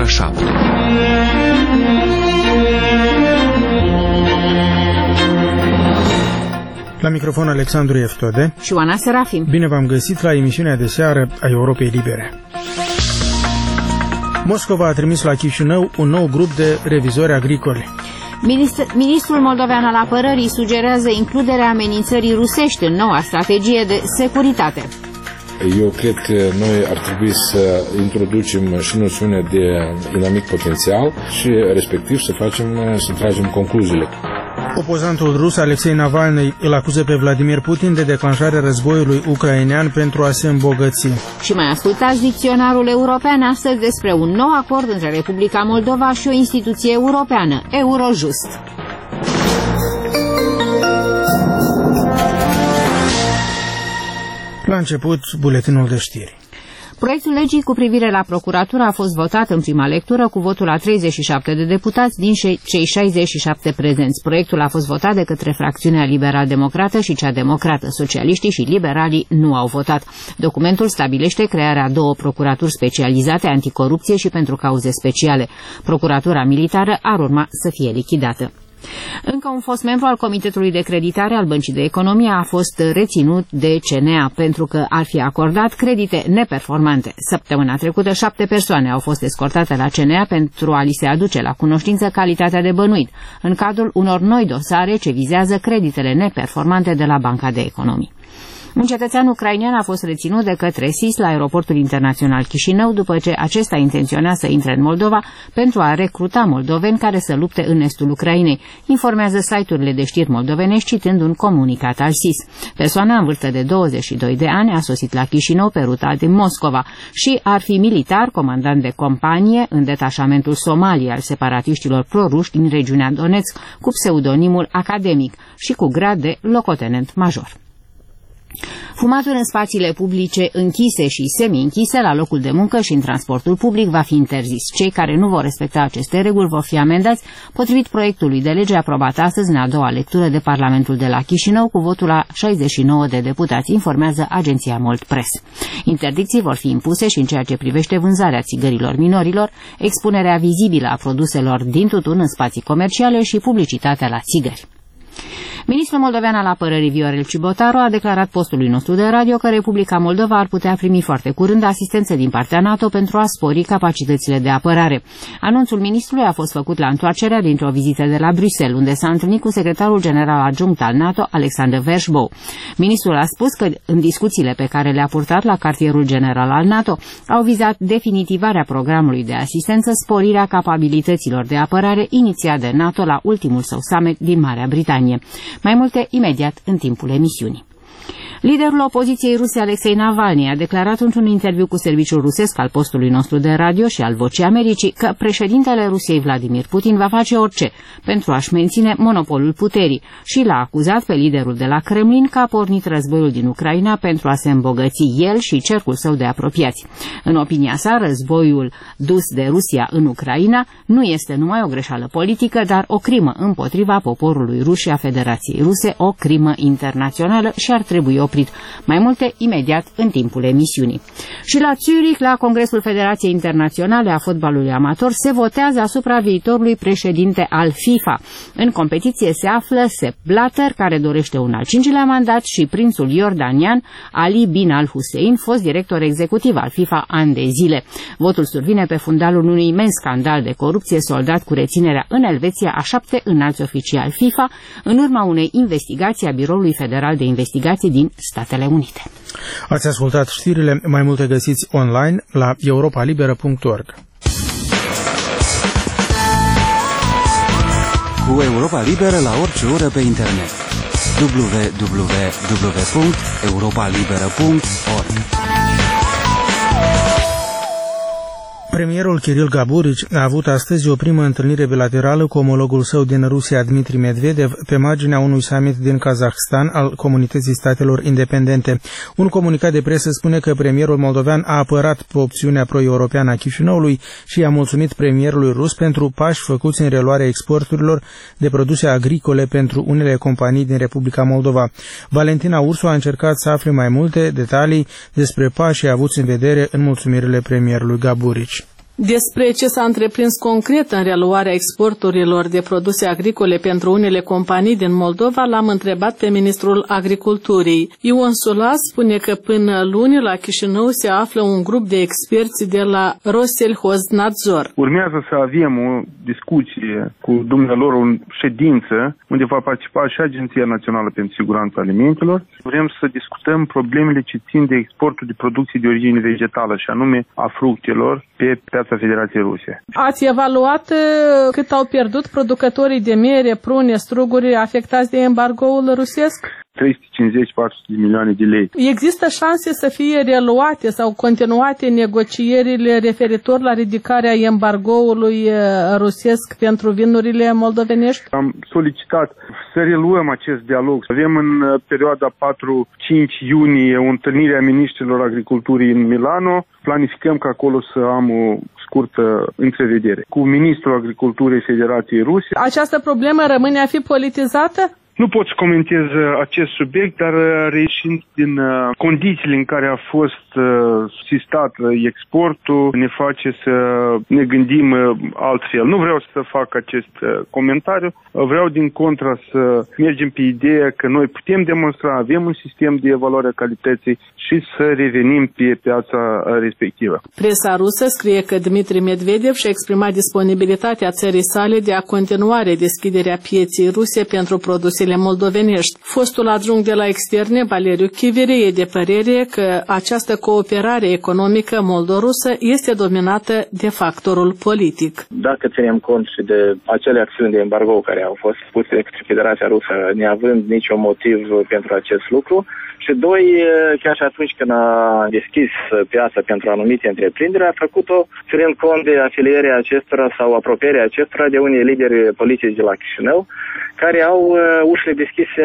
7. La microfon Alexandru Eftode și Oana Serafim. Bine v-am găsit la emisiunea de seară a Europei Libere. Moscova a trimis la Chișinău un nou grup de revizori agricoli. Ministrul moldovean al apărării sugerează includerea amenințării rusești în noua strategie de securitate. Eu cred că noi ar trebui să introducem și noțiunea de inamic potențial și respectiv să tragem concluziile. Opozantul rus Alexei Navalny îl acuză pe Vladimir Putin de declanșarea războiului ucrainean pentru a se îmbogăți. Și mai ascultați dicționarul european astăzi despre un nou acord între Republica Moldova și o instituție europeană, Eurojust. La început, buletinul de știri. Proiectul legii cu privire la procuratură a fost votat în prima lectură cu votul a 37 de deputați din cei 67 prezenți. Proiectul a fost votat de către fracțiunea liberal-democrată și cea democrată. Socialiștii și liberalii nu au votat. Documentul stabilește crearea 2 procuraturi specializate anticorupție și pentru cauze speciale. Procuratura militară ar urma să fie lichidată. Încă un fost membru al Comitetului de Creditare al Băncii de Economie a fost reținut de CNA pentru că ar fi acordat credite neperformante. Săptămâna trecută 7 persoane au fost escortate la CNA pentru a li se aduce la cunoștință calitatea de bănuit, în cadrul unor noi dosare ce vizează creditele neperformante de la Banca de Economie. Un cetățean ucrainean a fost reținut de către SIS la aeroportul internațional Chișinău după ce acesta intenționa să intre în Moldova pentru a recruta moldoveni care să lupte în estul Ucrainei, informează site-urile de știri moldovenești citând un comunicat al SIS. Persoana în vârstă de 22 de ani a sosit la Chișinău pe ruta din Moscova și ar fi militar, comandant de companie în detașamentul Somalia al separatiștilor proruși din regiunea Donetsk cu pseudonimul academic și cu grad de locotenent major. Fumatul în spațiile publice închise și semi-închise, la locul de muncă și în transportul public va fi interzis. Cei care nu vor respecta aceste reguli vor fi amendați, potrivit proiectului de lege aprobat astăzi în a doua lectură de Parlamentul de la Chișinău cu votul a 69 de deputați, informează agenția Mold Press. Interdicții vor fi impuse și în ceea ce privește vânzarea țigărilor minorilor, expunerea vizibilă a produselor din tutun în spații comerciale și publicitatea la țigări. Ministrul moldovean al apărării Viorel Cibotaru a declarat postului nostru de radio că Republica Moldova ar putea primi foarte curând asistență din partea NATO pentru a spori capacitățile de apărare. Anunțul ministrului a fost făcut la întoarcerea dintr-o vizită de la Bruxelles, unde s-a întâlnit cu secretarul general adjunct al NATO, Alexander Vershbow. Ministrul a spus că în discuțiile pe care le-a purtat la cartierul general al NATO au vizat definitivarea programului de asistență, sporirea capabilităților de apărare inițiat de NATO la ultimul său summit din Marea Britanie. Mai multe imediat în timpul emisiunii. Liderul opoziției ruse Alexei Navalny a declarat într-un interviu cu serviciul rusesc al postului nostru de radio și al Vocii Americii că președintele Rusiei Vladimir Putin va face orice pentru a-și menține monopolul puterii și l-a acuzat pe liderul de la Kremlin că a pornit războiul din Ucraina pentru a se îmbogăți el și cercul său de apropiați. În opinia sa, războiul dus de Rusia în Ucraina nu este numai o greșeală politică, dar o crimă împotriva poporului rus și a Federației Ruse, o crimă internațională și ar trebui oprit. Mai multe imediat în timpul emisiunii. Și la Zurich, la Congresul Federației Internaționale a Fotbalului Amator, se votează asupra viitorului președinte al FIFA. În competiție se află Sepp Blatter, care dorește un al 5-lea mandat, și prințul iordanian Ali bin al-Hussein, fost director executiv al FIFA ani de zile. Votul survine pe fundalul unui imens scandal de corupție soldat cu reținerea în Elveția a 7 înalți oficiali FIFA, în urma unei investigații a Biroului Federal de Investigații din Statele Unite. Ați ascultat știrile, mai multe găsiți online la europalibera.org. Cu Europa Liberă la orice oră pe internet. www.europalibera.org. Premierul Kiril Gaburici a avut astăzi o primă întâlnire bilaterală cu omologul său din Rusia, Dmitri Medvedev, pe marginea unui summit din Kazahstan al Comunității Statelor Independente. Un comunicat de presă spune că premierul moldovean a apărat opțiunea pro-europeană a Chișinăului și a mulțumit premierului rus pentru pași făcuți în reluarea exporturilor de produse agricole pentru unele companii din Republica Moldova. Valentina Ursu a încercat să afle mai multe detalii despre pașii avuți în vedere în mulțumirile premierului Gaburici. Despre ce s-a întreprins concret în reluarea exporturilor de produse agricole pentru unele companii din Moldova, l-am întrebat pe ministrul Agriculturii. Ion Sulas spune că până luni la Chișinău se află un grup de experți de la Rossellhoznádzor. Urmează să avem o discuție cu dumnealor, o ședință unde va participa și Agenția Națională pentru Siguranța Alimentelor. Vrem să discutăm problemele ce țin de exportul de producții de origine vegetală, și anume a fructelor pe piața Federației Ruse. Ați evaluat cât au pierdut producătorii de mere, prune, struguri afectați de embargoul rusesc? 350-400 de milioane de lei. Există șanse să fie reluate sau continuate negocierile referitor la ridicarea embargoului rusesc pentru vinurile moldovenești? Am solicitat să reluăm acest dialog. Avem în perioada 4-5 iunie o întâlnire a ministrilor agriculturii în Milano. Planificăm ca acolo să am o scurtă întrevedere cu ministrul agriculturii Federației Ruse. Această problemă rămâne a fi politizată? Nu pot să comentez acest subiect, dar reieșind din condițiile în care a fost sistat exportul, ne face să ne gândim altfel. Nu vreau să fac acest comentariu, vreau din contra să mergem pe ideea că noi putem demonstra, avem un sistem de evaluare a calității și să revenim pe piața respectivă. Presa rusă scrie că Dmitri Medvedev și-a exprimat disponibilitatea țării sale de a continua redeschiderea pieței ruse pentru produsele moldovenești. Fostul adjunct de la externe, Valeriu Chiviri, e de părere că această cooperare economică moldorusă este dominată de factorul politic. Dacă ținem cont și de acele acțiuni de embargo care au fost puse de către Federația Rusă, neavând niciun motiv pentru acest lucru, și doi, chiar și atunci când a deschis piața pentru anumite întreprinderi, a făcut-o ținând cont de afilierea acestora sau apropierea acestora de unii lideri politici de la Chișinău, care au ușile deschise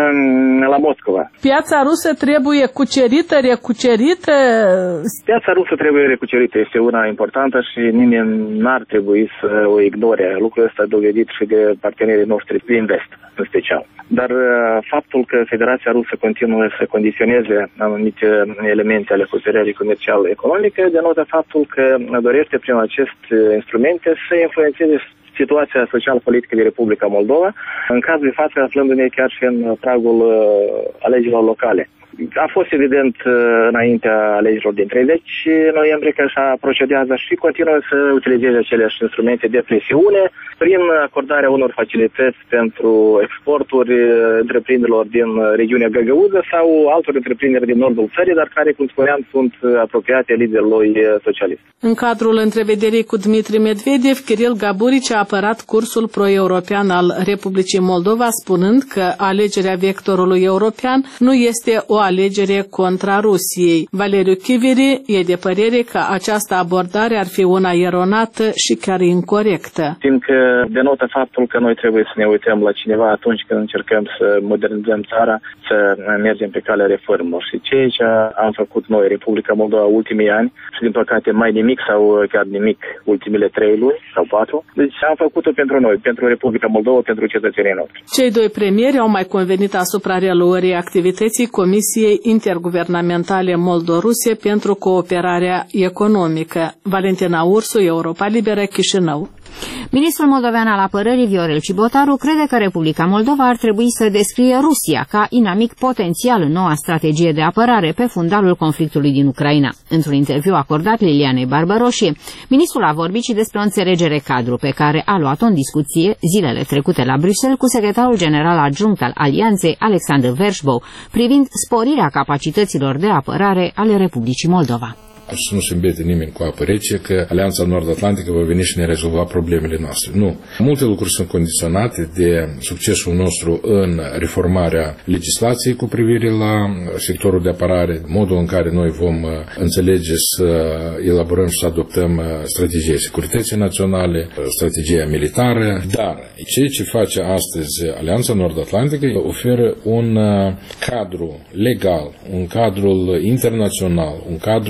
la Moscova. Piața rusă trebuie cucerită, recucerită? Piața rusă trebuie recucerită, este una importantă și nimeni n-ar trebui să o ignore. Lucrul ăsta dovedit și de partenerii noștri din vest, în special. Dar faptul că Federația Rusă continuă să condiționeze anumite elemente ale cooperării comercial-economice denotă faptul că dorește prin aceste instrumente să influențeze situația social-politică de Republica Moldova, în cazul de față aflându-ne chiar și în pragul alegerilor locale. A fost evident înaintea alegerilor din 30 noiembrie că așa procedează și continuă să utilizeze aceleași instrumente de presiune prin acordarea unor facilități pentru exporturi întreprinderilor din regiunea Găgăuză sau altor întreprinderi din nordul țării, dar care, cum spuneam, sunt apropiate liderului socialist. În cadrul întrevederii cu Dmitri Medvedev, Kiril Gaburici a apărat cursul pro-european al Republicii Moldova, spunând că alegerea vectorului european nu este o alegere contra Rusiei. Valeriu Chiviri e de părere că această abordare ar fi una eronată și chiar incorectă. Fiindcă denotă faptul că noi trebuie să ne uităm la cineva atunci când încercăm să modernizăm țara, să mergem pe calea reformelor. Și ceea ce am făcut noi, Republica Moldova, ultimii ani, și din păcate mai nimic sau chiar nimic ultimile 3 luni sau 4, deci am făcut-o pentru noi, pentru Republica Moldova, pentru cetățenii noștri. Cei doi premieri au mai convenit asupra reluării activității Comisiei Interguvernamentale Moldoruse pentru Cooperarea Economică. Valentina Ursu, Europa Liberă, Chișinău. Ministrul moldovean al apărării, Viorel Cibotaru, crede că Republica Moldova ar trebui să descrie Rusia ca inamic potențial în noua strategie de apărare pe fundalul conflictului din Ucraina. Într-un interviu acordat Lilianei Barbaroșie, ministrul a vorbit și despre o înțelegere cadru pe care a luat-o în discuție zilele trecute la Bruxelles cu secretarul general adjunct al Alianței, Alexander Vershbow, privind sporirea capacităților de apărare ale Republicii Moldova. Să nu se îmbete nimeni cu apă rece, că Alianța Nord-Atlantică va veni și ne rezolva problemele noastre. Nu. Multe lucruri sunt condiționate de succesul nostru în reformarea legislației cu privire la sectorul de apărare, modul în care noi vom înțelege să elaborăm și să adoptăm strategia securității naționale, strategia militară, dar ceea ce face astăzi Alianța Nord-Atlantică oferă un cadru legal, un cadru internațional, un cadru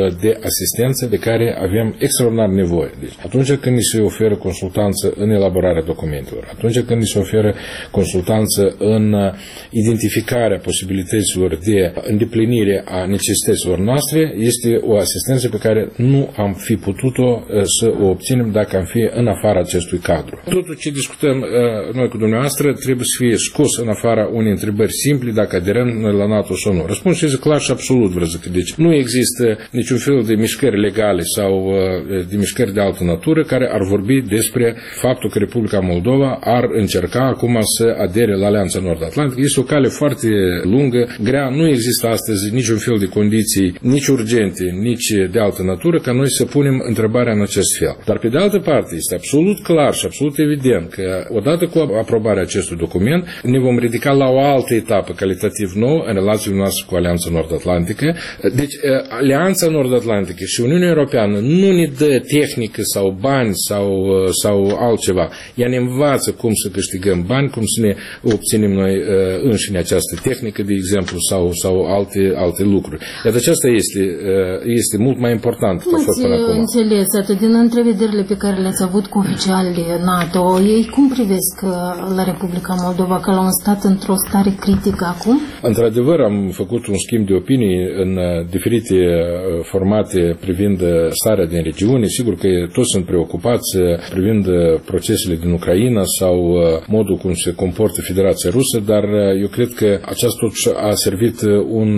de asistență de care avem extraordinar nevoie. Deci, atunci când ni se oferă consultanță în elaborarea documentelor, atunci când ni se oferă consultanță în identificarea posibilităților de îndeplinire a necesităților noastre, este o asistență pe care nu am fi putut-o să o obținem dacă am fi în afara acestui cadru. Totul ce discutăm noi cu dumneavoastră trebuie să fie scos în afara unei întrebări simple dacă aderăm la NATO sau nu. Răspunsul este clar și absolut, vreau să zic. Deci nu există niciun fel de mișcări legale sau de mișcări de altă natură care ar vorbi despre faptul că Republica Moldova ar încerca acum să adere la Alianța Nord-Atlantică. Este o cale foarte lungă, grea, nu există astăzi niciun fel de condiții, nici urgente, nici de altă natură, ca noi să punem întrebarea în acest fel. Dar pe de altă parte este absolut clar și absolut evident că odată cu aprobarea acestui document ne vom ridica la o altă etapă calitativ nouă în relațiile noastre cu Alianța Nord-Atlantică. Deci Alianța Nord-Atlantică și Uniunea Europeană nu ne dă tehnică sau bani sau altceva. Ea ne învață cum să câștigăm bani, cum să ne obținem noi înșine această tehnică, de exemplu, sau alte lucruri. Iar aceasta este mult mai important. Cum ați înțeles atât din întrevederile pe care le-ați avut cu oficialii NATO? Ei cum privesc la Republica Moldova, ca la un stat într-o stare critică acum? Într-adevăr, am făcut un schimb de opinii în diferite formate privind starea din regiune. Sigur că toți sunt preocupați privind procesele din Ucraina sau modul cum se comportă Federația Rusă, dar eu cred că aceasta totuși a servit un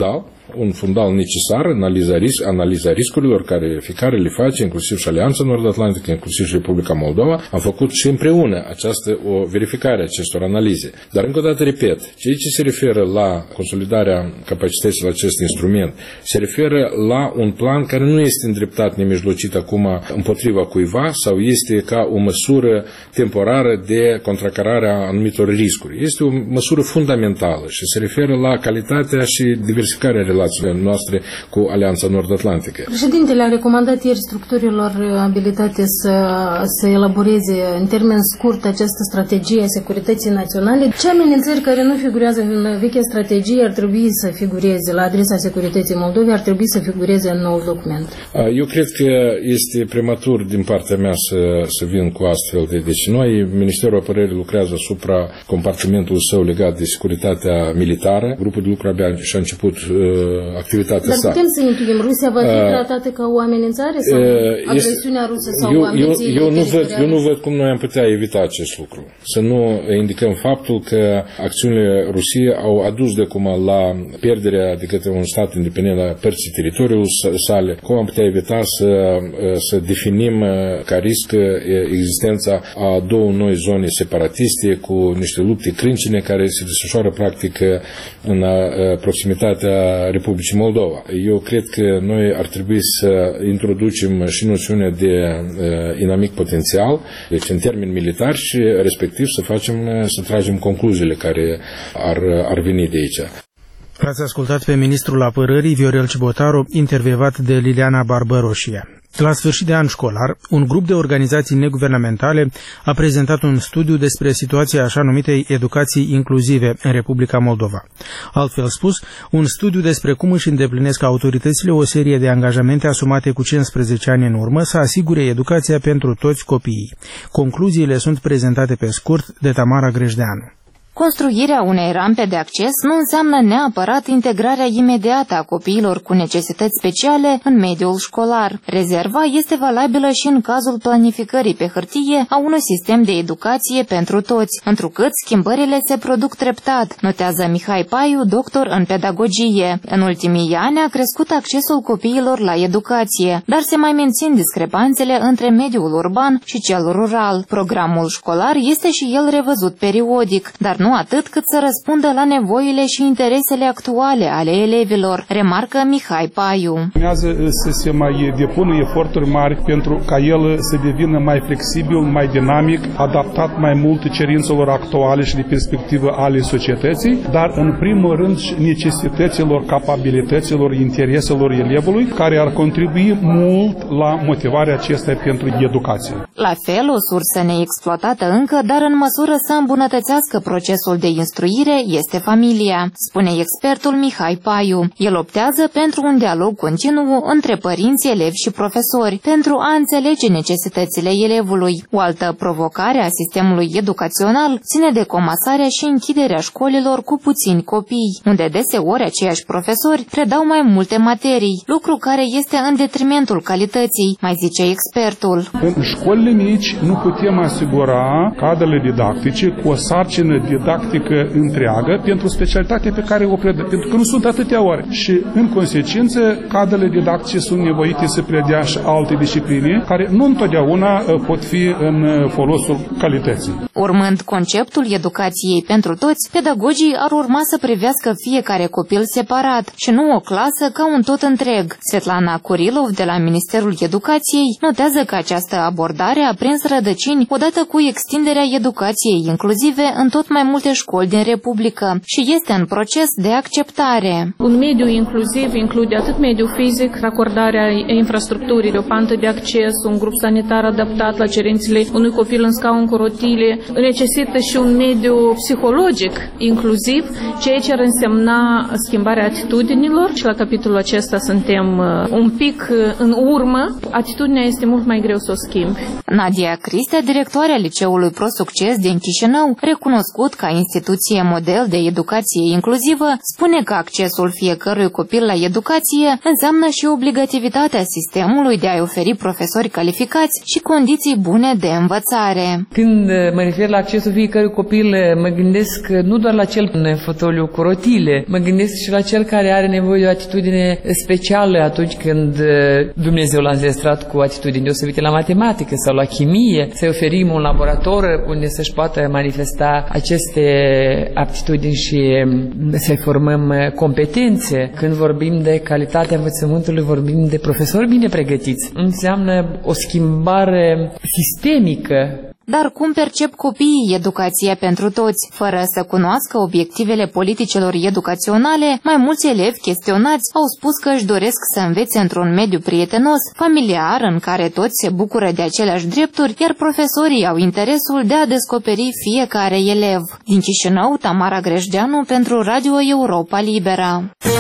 fundal necesar, analiza riscurilor care fiecare le face, inclusiv și Alianța Nord-Atlantică, inclusiv și Republica Moldova. Am făcut și împreună o verificare a acestor analize. Dar încă o dată repet, ceea ce se referă la consolidarea capacității la acest instrument, se referă la un plan care nu este îndreptat nemijlocit acum împotriva cuiva sau este ca o măsură temporară de contracarare a anumitor riscuri. Este o măsură fundamentală și se referă la calitatea și diversificarea relațiilor noastre cu Alianța Nord-Atlantică. Președintele a recomandat ieri structurilor abilitate să elaboreze în termen scurt această strategie a securității naționale. Ce amenințări care nu figurează în vechea strategie ar trebui să figureze la adresa securității Moldovei, ar trebui să figureze în noul document? Eu cred că este prematur din partea mea să vin cu astfel de... Deci noi, Ministerul Apărării lucrează asupra compartimentului său legat de securitatea militară. Grupul de lucru abia și-a început activitatea sa. Dar putem să intuim, Rusia va fi tratată ca o amenințare sau agresiunea rusă sau ambițiile eu nu văd cum noi am putea evita acest lucru. Să nu indicăm faptul că acțiunile Rusiei au adus de acum la pierderea de către un stat independent a părții teritoriului sale. Cum am putea evita să definim ca risc existența a două noi zone separatiste cu niște lupte crâncene care se desfășoară practic în proximitatea Republicii Moldova. Eu cred că noi ar trebui să introducem și noțiunea de inamic potențial, deci în termeni militari și respectiv să tragem concluziile care ar veni de aici. L-ați ascultat pe ministrul apărării Viorel Cibotaru, intervievat de Liliana Barbăroșia. La sfârșit de an școlar, un grup de organizații neguvernamentale a prezentat un studiu despre situația așa numitei educații inclusive în Republica Moldova. Altfel spus, un studiu despre cum își îndeplinesc autoritățile o serie de angajamente asumate cu 15 ani în urmă să asigure educația pentru toți copiii. Concluziile sunt prezentate pe scurt de Tamara Grejdeanu. Construirea unei rampe de acces nu înseamnă neapărat integrarea imediată a copiilor cu necesități speciale în mediul școlar. Rezerva este valabilă și în cazul planificării pe hârtie a unui sistem de educație pentru toți, întrucât schimbările se produc treptat, notează Mihai Paiu, doctor în pedagogie. În ultimii ani a crescut accesul copiilor la educație, dar se mai mențin discrepanțele între mediul urban și cel rural. Programul școlar este și el revăzut periodic, dar nu atât cât să răspundă la nevoile și interesele actuale ale elevilor, remarcă Mihai Paiu. Urmează să se mai depună eforturi mari pentru ca el să devină mai flexibil, mai dinamic, adaptat mai mult cerințelor actuale și de perspectivă ale societății, dar în primul rând necesităților, capabilităților, intereselor elevului, care ar contribui mult la motivarea acesteia pentru educație. La fel, o sursă neexploatată încă, dar în măsură să îmbunătățească procesul procesul de instruire este familia, spune expertul Mihai Paiu. El optează pentru un dialog continuu între părinți, elevi și profesori, pentru a înțelege necesitățile elevului. O altă provocare a sistemului educațional ține de comasarea și închiderea școlilor cu puțini copii, unde deseori aceiași profesori predau mai multe materii, lucru care este în detrimentul calității, mai zice expertul. În școlile mici nu putem asigura cadrele didactice cu o sarcină didactică întreagă pentru specialitatea pe care o predă, pentru că nu sunt atâtea ore. Și, în consecință, cadrele didactice sunt nevoite să predea și alte discipline, care nu întotdeauna pot fi în folosul calității. Urmând conceptul educației pentru toți, pedagogii ar urma să privească fiecare copil separat și nu o clasă ca un tot întreg. Svetlana Kurilov de la Ministerul Educației notează că această abordare a prins rădăcini odată cu extinderea educației inclusive în tot mai multe școli din Republică și este în proces de acceptare. Un mediu inclusiv include atât mediul fizic, acordarea infrastructurii de o pantă de acces, un grup sanitar adaptat la cerințele unui copil în scaun cu rotile, necesită și un mediu psihologic inclusiv, ceea ce ar însemna schimbarea atitudinilor și la capitolul acesta suntem un pic în urmă. Atitudinea este mult mai greu să o schimbi. Nadia Cristea, directoarea Liceului Pro Succes din Chișinău, recunoscut ca instituție model de educație inclusivă, spune că accesul fiecărui copil la educație înseamnă și obligativitatea sistemului de a-i oferi profesori calificați și condiții bune de învățare. Când mă refer la accesul fiecărui copil, mă gândesc nu doar la cel în fotoliu cu rotile, mă gândesc și la cel care are nevoie de o atitudine specială atunci când Dumnezeu l-a înzestrat cu atitudini deosebite la matematică sau la chimie, să-i oferim un laborator unde să-și poată manifesta aceste aptitudini și să-i formăm competențe. Când vorbim de calitatea învățământului, vorbim de profesori bine pregătiți. Înseamnă o schimbare sistemică. Dar cum percep copiii educația pentru toți? Fără să cunoască obiectivele politicilor educaționale, mai mulți elevi chestionați au spus că își doresc să învețe într-un mediu prietenos, familiar, în care toți se bucură de aceleași drepturi, iar profesorii au interesul de a descoperi fiecare elev. Din Chișinău, Tamara Grejdeanu pentru Radio Europa Libera.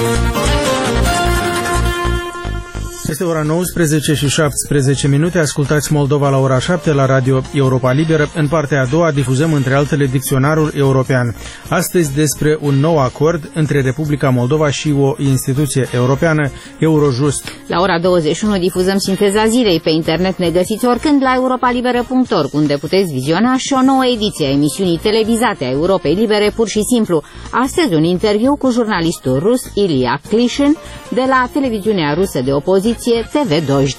Este ora 19 și 17 minute. Ascultați Moldova la ora 7 la Radio Europa Liberă. În partea a doua difuzăm între altele dicționarul european. Astăzi despre un nou acord între Republica Moldova și o instituție europeană, Eurojust. La ora 21 difuzăm sinteza zilei. Pe internet ne găsiți oricând la europalibera.org, unde puteți viziona și o nouă ediție a emisiunii televizate a Europei Libere, pur și simplu. Astăzi un interviu cu jurnalistul rus Ilia Clishin de la televiziunea rusă de opoziție TV Dojdi.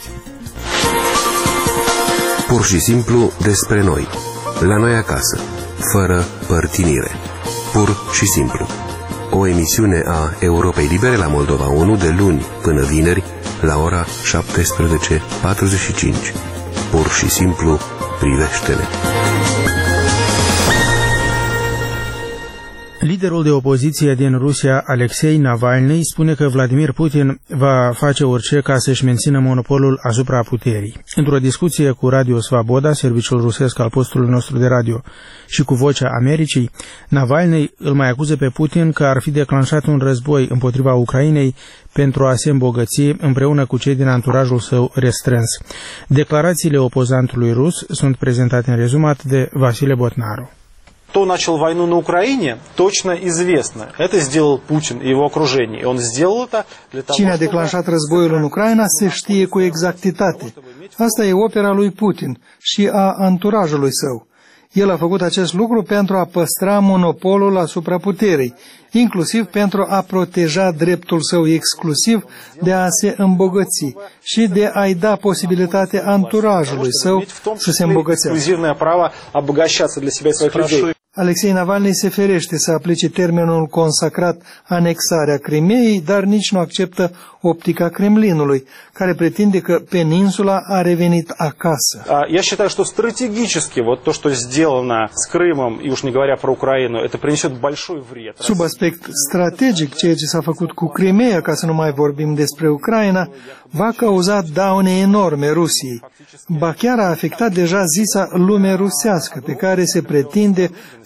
Pur și simplu despre noi, la noi acasă, fără părtinire. Pur și simplu. O emisiune a Europei Libere la Moldova 1 de luni până vineri la ora 17:45. Pur și simplu privește-ne. Liderul de opoziție din Rusia, Alexei Navalny, spune că Vladimir Putin va face orice ca să-și mențină monopolul asupra puterii. Într-o discuție cu Radio Svaboda, serviciul rusesc al postului nostru de radio, și cu Vocea Americii, Navalny îl mai acuză pe Putin că ar fi declanșat un război împotriva Ucrainei pentru a se îmbogăți împreună cu cei din anturajul său restrâns. Declarațiile opozantului rus sunt prezentate în rezumat de Vasile Botnaru. Кто начал войну на Украине, точно известно. Это сделал Путин и его окружение. И он сделал это для того, Cine a declanșat războiul în Ucraina se știe cu exactitate. Asta e opera lui Putin și a anturajului său. El a făcut acest lucru pentru a păstra monopolul asupra puterii, inclusiv pentru a proteja dreptul său exclusiv de a se îmbogăți și de a-i da posibilitatea anturajului său să se îmbogățească. Alexei Navalny se ferește să aplice termenul consacrat anexarea Crimeei, dar nici nu acceptă optica Kremlinului, care pretinde că peninsula a revenit acasă. Я считаю, что стратегически вот то, что сделано с Крымом, и уж не говоря про Украину, это принесет большой вред. Sub aspect strategic, ceea ce s-a făcut cu Crimea, ca să nu mai vorbim despre Ucraina, va cauza daune enorme Rusiei. Ba chiar a afectat deja zisa lume rusească, pe care se pretinde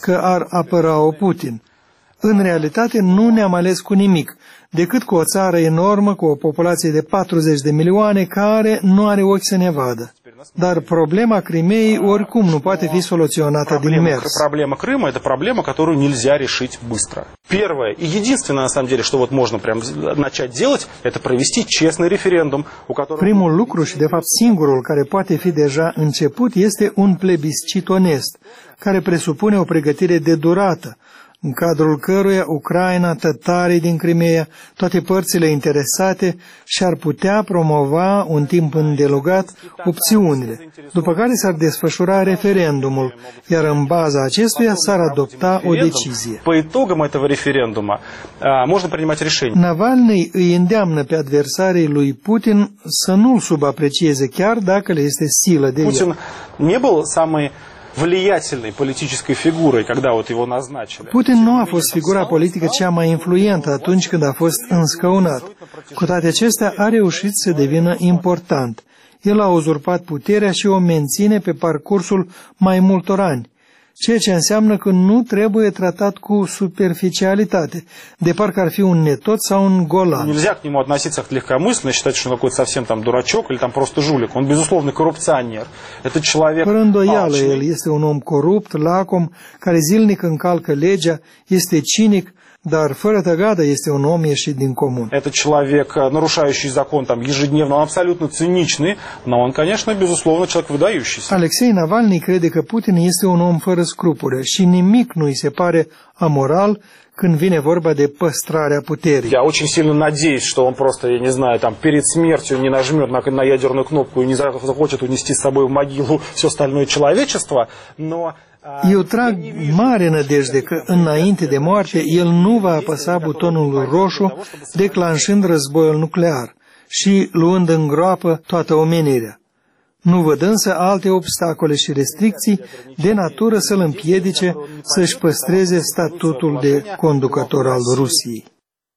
că ar apăra-o Putin. În realitate nu ne-am ales cu nimic, decât cu o țară enormă, cu o populație de 40 de milioane, care nu are ochi să ne vadă. Dar problema Crimeei oricum nu poate fi soluționată din mers. Проблема Крыма – это проблема, которую нельзя решить быстро. Первое и единственное, на самом деле, что вот можно прям начать делать, это провести честный референдум, у которого... Primul lucru și, de fapt, singurul care poate fi deja început este un plebiscit onest, care presupune o pregătire de durată, în cadrul căruia Ucraina, tătarii din Crimea, toate părțile interesate și-ar putea promova un timp îndelungat opțiunile, după care s-ar desfășura referendumul, iar în baza acestuia s-ar adopta o decizie. По итогам этого референдума можно принимать решение. Navalny îi îndeamnă pe adversarii lui Putin să nu-l subaprecieze, chiar dacă le este silă de el. Putin не был самый влиятельной политической фигурой, когда вот его назначили. Putin nu a fost figura politică cea mai influentă atunci când a fost înscăunat. Cu toate acestea, a reușit să devină important. El a uzurpat puterea și o menține pe parcursul mai multor ani, ceea ce înseamnă că nu trebuie tratat cu superficialitate, de parcă ar fi un netot sau un golan. Нельзя к нему относиться легкомысленно, считать, что он какой-то совсем там дурачок или там просто жулик. Он, безусловно, коррупционер. Это человек... Fără îndoială, el este un om corupt, lacom, care zilnic încalcă legea, este cinic, dar fără tăgadă este un om ieșit din comun. Это человек, нарушающий закон там ежедневно, он абсолютно циничный, но он, конечно, безусловно, человек выдающийся. Alexei Navalny crede că Putin este un om fără scrupule și nimic nu îi se pare amoral când vine vorba de păstrarea puterii. Я очень сильно надеюсь, что он просто, я не знаю, там перед смертью не нажмет на ядерную кнопку и не захочет унести с собой в могилу все остальное человечество, но... Eu trag mare nădejde că, înainte de moarte, el nu va apăsa butonul roșu, declanșând războiul nuclear și luând în groapă toată omenirea. Nu văd însă alte obstacole și restricții de natură să-l împiedice să-și păstreze statutul de conducător al Rusiei.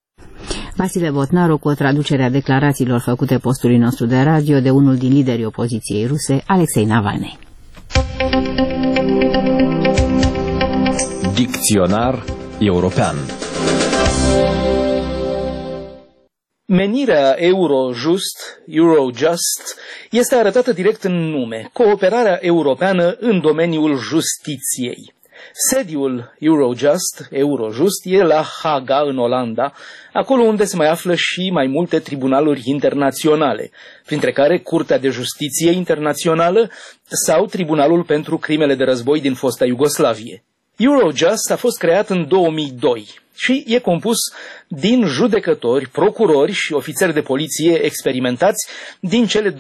Vasile Botnaru cu o traducere a declarațiilor făcute postului nostru de radio de unul din liderii opoziției ruse, Alexei Navalny. Dicționar european. Menirea Eurojust, este arătată direct în nume, cooperarea europeană în domeniul justiției. Sediul Eurojust, e la Haga, în Olanda, acolo unde se mai află și mai multe tribunaluri internaționale, printre care Curtea de Justiție Internațională sau Tribunalul pentru Crimele de Război din fosta Iugoslavie. Eurojust a fost creat în 2002 și e compus din judecători, procurori și ofițeri de poliție experimentați din cele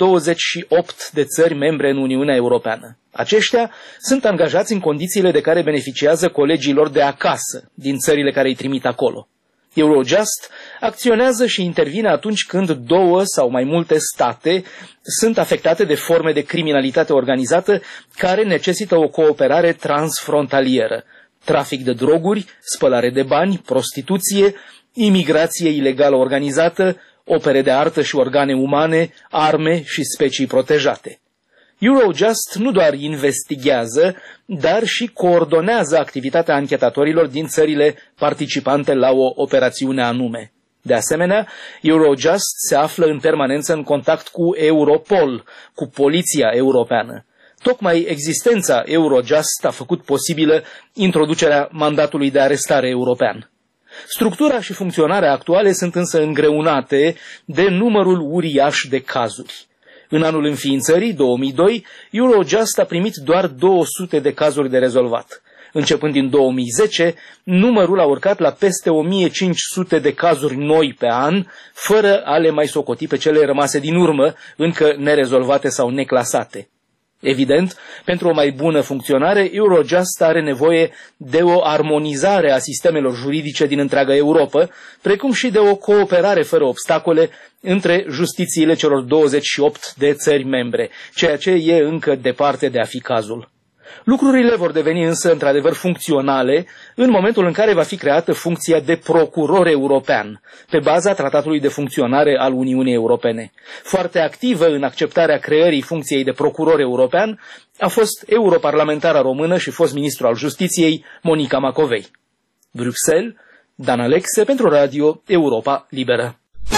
28 de țări membre în Uniunea Europeană. Aceștia sunt angajați în condițiile de care beneficiază colegilor de acasă, din țările care îi trimit acolo. Eurojust acționează și intervine atunci când două sau mai multe state sunt afectate de forme de criminalitate organizată care necesită o cooperare transfrontalieră: trafic de droguri, spălare de bani, prostituție, imigrație ilegală organizată, opere de artă și organe umane, arme și specii protejate. Eurojust nu doar investighează, dar și coordonează activitatea anchetatorilor din țările participante la o operațiune anume. De asemenea, Eurojust se află în permanență în contact cu Europol, cu Poliția Europeană. Tocmai existența Eurojust a făcut posibilă introducerea mandatului de arestare european. Structura și funcționarea actuale sunt însă îngreunate de numărul uriaș de cazuri. În anul înființării, 2002, Eurojust a primit doar 200 de cazuri de rezolvat. Începând din 2010, numărul a urcat la peste 1500 de cazuri noi pe an, fără a le mai socoti pe cele rămase din urmă, încă nerezolvate sau neclasate. Evident, pentru o mai bună funcționare, Eurojust are nevoie de o armonizare a sistemelor juridice din întreaga Europă, precum și de o cooperare fără obstacole între justițiile celor 28 de țări membre, ceea ce e încă departe de a fi cazul. Lucrurile vor deveni însă într-adevăr funcționale în momentul în care va fi creată funcția de procuror european, pe baza Tratatului de Funcționare al Uniunii Europene. Foarte activă în acceptarea creării funcției de procuror european a fost europarlamentara română și fost ministru al Justiției, Monica Macovei. Bruxelles, Dan Alexe pentru Radio Europa Liberă.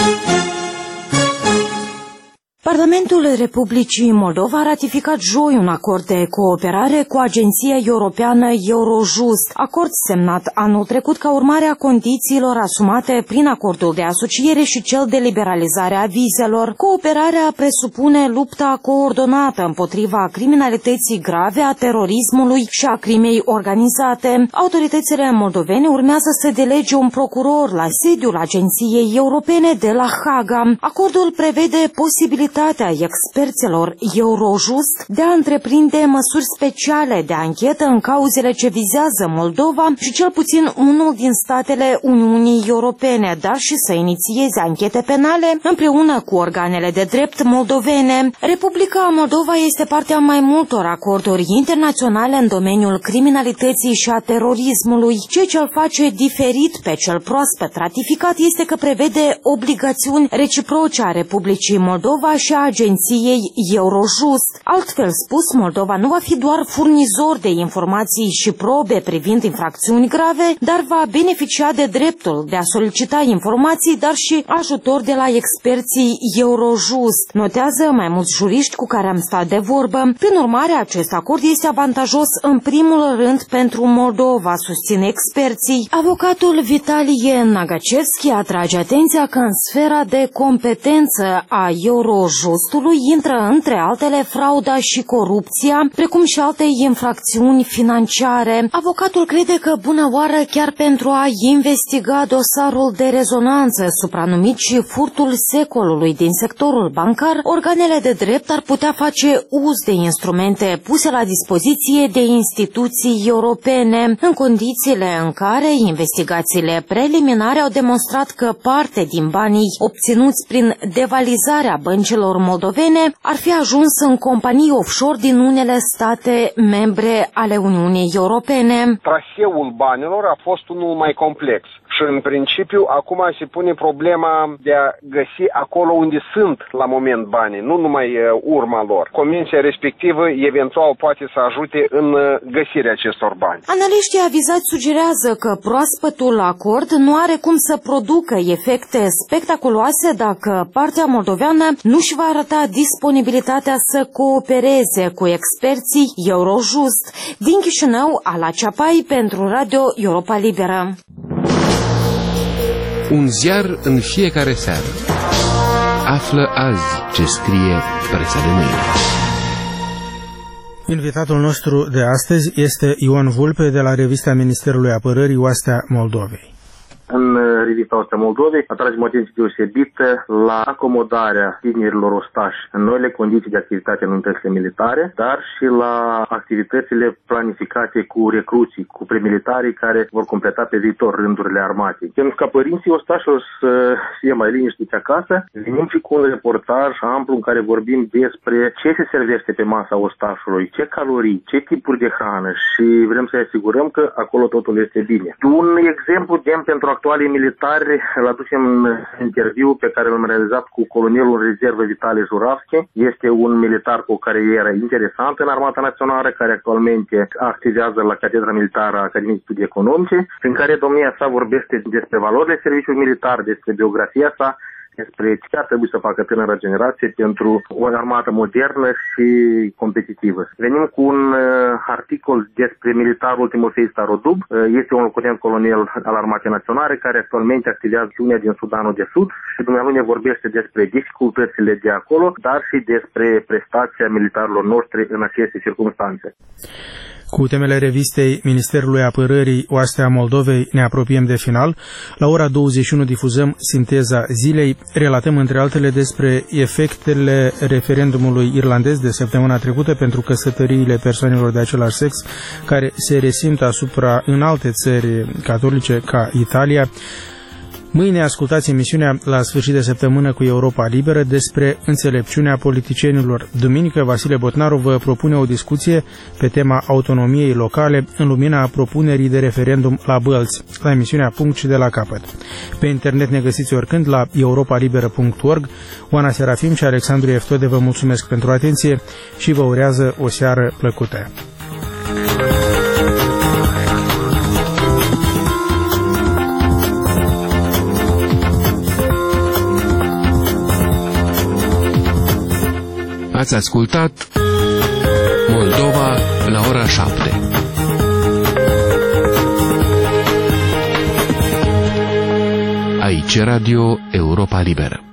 Parlamentul Republicii Moldova a ratificat joi un acord de cooperare cu Agenția Europeană Eurojust, acord semnat anul trecut ca urmare a condițiilor asumate prin acordul de asociere și cel de liberalizare a vizelor. Cooperarea presupune lupta coordonată împotriva criminalității grave, a terorismului și a crimei organizate. Autoritățile moldovene urmează să delege un procuror la sediul Agenției Europene de la Haga. Acordul prevede posibilitatea experților Eurojust de a întreprinde măsuri speciale de anchetă în cauzele ce vizează Moldova și cel puțin unul din statele Uniunii Europene, dar și să inițieze anchete penale împreună cu organele de drept moldovene. Republica Moldova este partea mai multor acorduri internaționale în domeniul criminalității și a terorismului. Ceea ce îl face diferit pe cel proaspăt ratificat este că prevede obligațiuni reciproce a Republicii Moldova și a Agenției Eurojust. Altfel spus, Moldova nu va fi doar furnizor de informații și probe privind infracțiuni grave, dar va beneficia de dreptul de a solicita informații, dar și ajutor de la experții Eurojust, notează mai mulți juriști cu care am stat de vorbă. Prin urmare, acest acord este avantajos în primul rând pentru Moldova, susțin experții. Avocatul Vitalie Nagacevski atrage atenția că în sfera de competență a Eurojustului intră între altele frauda și corupția, precum și alte infracțiuni financiare. Avocatul crede că bună oară chiar pentru a investiga dosarul de rezonanță supranumit și furtul secolului din sectorul bancar, organele de drept ar putea face uz de instrumente puse la dispoziție de instituții europene, în condițiile în care investigațiile preliminare au demonstrat că parte din banii obținuți prin devalizarea băncilor moldovene ar fi ajuns în companii offshore din unele state membre ale Uniunii Europene. Traseul banilor a fost unul mai complex și în principiu acum se pune problema de a găsi acolo unde sunt la moment banii, nu numai urma lor. Comisia respectivă eventual poate să ajute în găsirea acestor bani. Analiștii avizați sugerează că proaspătul acord nu are cum să producă efecte spectaculoase dacă partea moldoveană nu-și va arăta disponibilitatea să coopereze cu experții Eurojust. Din Chișinău, Ala Ceapai pentru Radio Europa Liberă. Un ziar în fiecare seară. Află azi ce scrie presa de mâine. Invitatul nostru de astăzi este Ion Vulpe de la revista Ministerului Apărării Oastea Moldovei. În revista Oastea Moldovei atragem atenție deosebită la acomodarea tinerilor ostași în noile condiții de activitate în unitățile militare, dar și la activitățile planificate cu recruții, cu premilitarii care vor completa pe viitor rândurile armatei. Pentru ca părinții ostașilor să fie mai liniștiți acasă, venim și cu un reportaj amplu în care vorbim despre ce se servește pe masa ostașului, ce calorii, ce tipuri de hrană și vrem să asigurăm că acolo totul este bine. Un exemplu pentru actualii militari îl aducem în interviu pe care l-am realizat cu colonelul în rezervă Vitali Juravski. Este un militar cu o carieră interesantă în Armata Națională, care actualmente activează la Catedra Militară a Academiei Studii Economice, prin care domnia sa vorbește despre valorile serviciului militar, despre biografia sa, despre ce ar trebui să facă tânăra generație pentru o armată modernă și competitivă. Venim cu un articol despre militarul Timofei Starodub. Este un locotenent colonel al Armatei Naționale care actualmente activează Uniunea din Sudanul de Sud și dumnealui ne vorbește despre dificultățile de acolo, dar și despre prestația militarilor noștri în aceste circunstanțe. Cu temele revistei Ministerului Apărării Oastea Moldovei ne apropiem de final. La ora 21 difuzăm sinteza zilei. Relatăm între altele despre efectele referendumului irlandez de săptămâna trecută pentru căsătoriile persoanelor de același sex, care se resimt în alte țări catolice ca Italia. Mâine ascultați emisiunea La sfârșit de săptămână cu Europa Liberă despre înțelepciunea politicienilor. Duminică, Vasile Botnaru vă propune o discuție pe tema autonomiei locale în lumina propunerii de referendum la Bălți, la emisiunea Punct și de la capăt. Pe internet ne găsiți oricând la europalibera.org. Oana Serafim și Alexandru Eftode vă mulțumesc pentru atenție și vă urează o seară plăcută. Ați ascultat Moldova la ora 7. Aici Radio Europa Liberă.